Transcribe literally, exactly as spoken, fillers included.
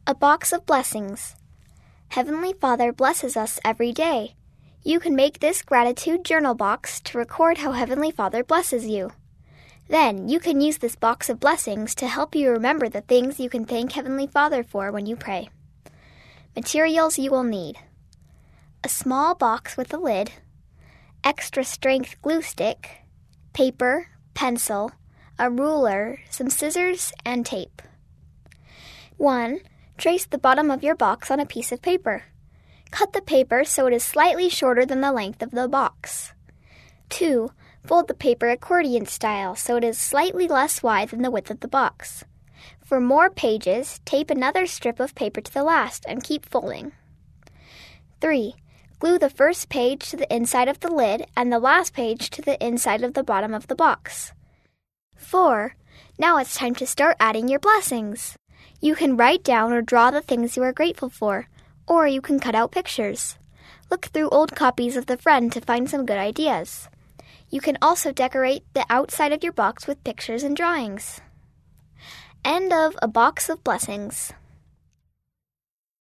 A box of blessings. Heavenly Father blesses us every day. You can make this gratitude journal box to record how Heavenly Father blesses you. Then you can use this box of blessings to help you remember the things you can thank Heavenly Father for when you pray. Materials you will need: a small box with a lid, extra strength glue stick, paper, pencil, a ruler, some scissors, and tape. one. Trace the bottom of your box on a piece of paper. Cut the paper so it is slightly shorter than the length of the box. two. Fold the paper accordion style so it is slightly less wide than the width of the box. For more pages, tape another strip of paper to the last and keep folding. three. Glue the first page to the inside of the lid and the last page to the inside of the bottom of the box. four. Now it's time to start adding your blessings. You can write down or draw the things you are grateful for, or you can cut out pictures. Look through old copies of The Friend to find some good ideas. You can also decorate the outside of your box with pictures and drawings. End of A Box of Blessings.